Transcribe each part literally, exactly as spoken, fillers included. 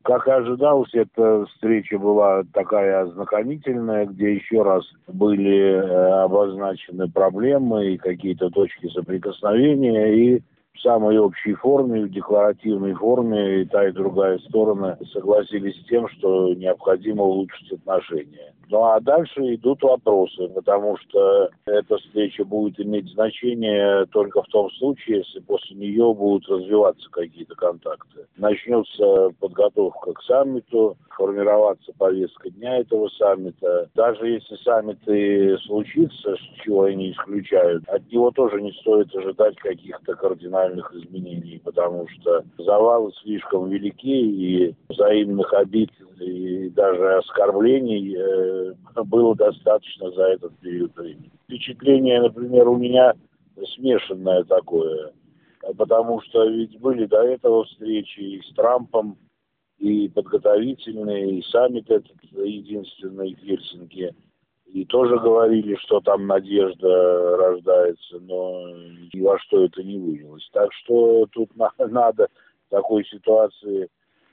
Как и ожидалось, эта встреча была такая ознакомительная, где еще раз были обозначены проблемы и какие-то точки соприкосновения, и в самой общей форме, в декларативной форме и та, и другая сторона согласились с тем, что необходимо улучшить отношения. Ну а дальше идут вопросы, потому что эта встреча будет иметь значение только в том случае, если после нее будут развиваться какие-то контакты. Начнется подготовка к саммиту, формироваться повестка дня этого саммита. Даже если саммит и случится, чего я не исключаю, от него тоже не стоит ожидать каких-то кардинальных изменений, потому что завалы слишком велики, и взаимных обид и даже оскорблений э, было достаточно за этот период времени. Впечатление, например, у меня смешанное такое, потому что ведь были до этого встречи и с Трампом, и подготовительные, и саммит этот единственный в Хельсинки. И тоже говорили, что там надежда рождается, но ни во что это не вылилось. Так что тут надо в такой ситуации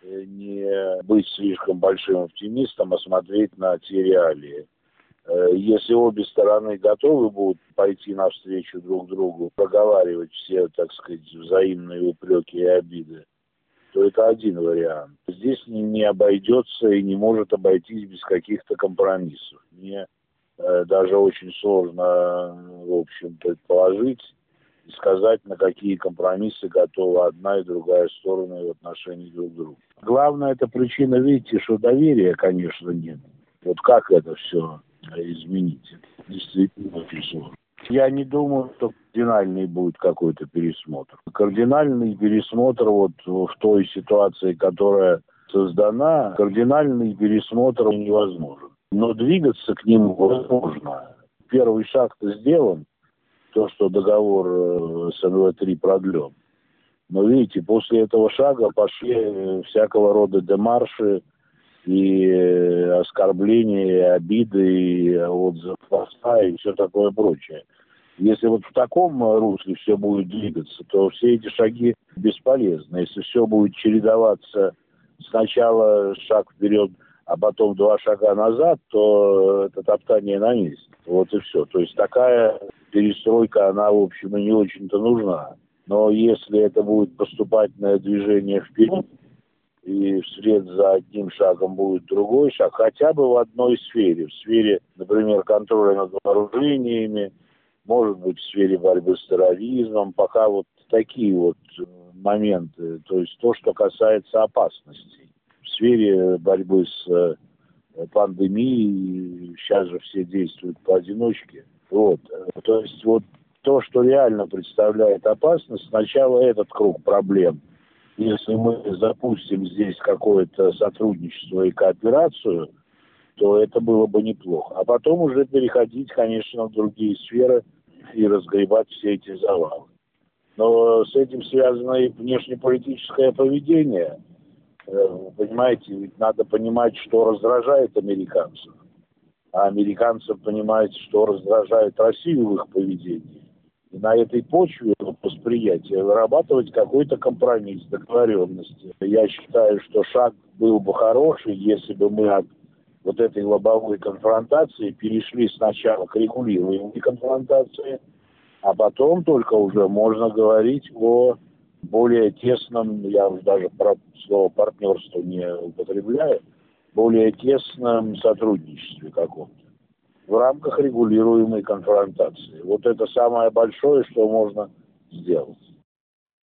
не быть слишком большим оптимистом, а смотреть на те реалии. Если обе стороны готовы будут пойти навстречу друг другу, проговаривать все, так сказать, взаимные упреки и обиды, то это один вариант. Здесь не, не обойдется и не может обойтись без каких-то компромиссов. Мне э, даже очень сложно, в общем, предположить и сказать, на какие компромиссы готова одна и другая сторона в отношении друг к другу. Главная эта причина, видите, что доверия, конечно, нет. Вот как это все изменить? Это действительно очень сложно. Я не думаю, что кардинальный будет какой-то пересмотр. Кардинальный пересмотр вот в той ситуации, которая создана, кардинальный пересмотр невозможен. Но двигаться к нему возможно. Первый шаг-то сделан, то, что договор с эн вэ три продлен. Но видите, после этого шага пошли всякого рода демарши и оскорбления, и обиды, и отзыв поста, и все такое прочее. Если вот в таком русле все будет двигаться, то все эти шаги бесполезны. Если все будет чередоваться сначала шаг вперед, а потом два шага назад, то это топтание на месте. Вот и все. То есть такая перестройка, она, в общем, и не очень-то нужна. Но если это будет поступательное движение вперед, и вслед за одним шагом будет другой шаг, хотя бы в одной сфере. В сфере, например, контроля над вооружениями, может быть, в сфере борьбы с терроризмом, пока вот такие вот моменты, то есть то, что касается опасностей. В сфере борьбы с пандемией, сейчас же все действуют поодиночке. Вот. То есть вот то, что реально представляет опасность, сначала этот круг проблем. Если мы запустим здесь какое-то сотрудничество и кооперацию, то это было бы неплохо. А потом уже переходить, конечно, в другие сферы и разгребать все эти завалы. Но с этим связано и внешнеполитическое поведение. Понимаете, ведь надо понимать, что раздражает американцев. А американцев понимаете, что раздражает Россию в их поведении. И на этой почве восприятия вырабатывать какой-то компромисс, договоренности. Я считаю, что шаг был бы хороший, если бы мы от вот этой лобовой конфронтации перешли сначала к регулируемой конфронтации, а потом только уже можно говорить о более тесном, я уже даже про слово партнерство не употребляю, более тесном сотрудничестве каком-то в рамках регулируемой конфронтации. Вот это самое большое, что можно сделать.